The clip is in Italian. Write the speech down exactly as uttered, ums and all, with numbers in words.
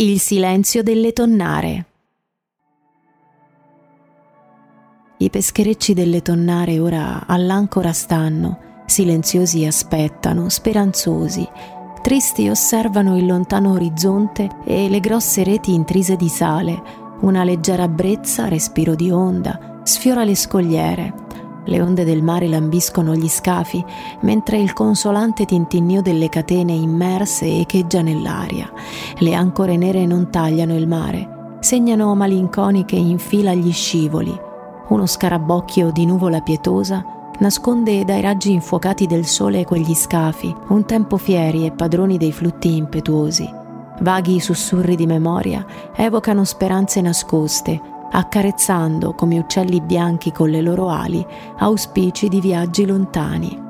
Il silenzio delle tonnare. I pescherecci delle tonnare ora all'ancora stanno, silenziosi aspettano, speranzosi, tristi osservano il lontano orizzonte e le grosse reti intrise di sale, una leggera brezza, respiro di onda, sfiora le scogliere. Le onde del mare lambiscono gli scafi, mentre il consolante tintinnio delle catene immerse echeggia nell'aria. Le ancore nere non tagliano il mare, segnano malinconiche in fila gli scivoli. Uno scarabocchio di nuvola pietosa nasconde dai raggi infuocati del sole quegli scafi, un tempo fieri e padroni dei flutti impetuosi. Vaghi sussurri di memoria evocano speranze nascoste, accarezzando come uccelli bianchi con le loro ali auspici di viaggi lontani.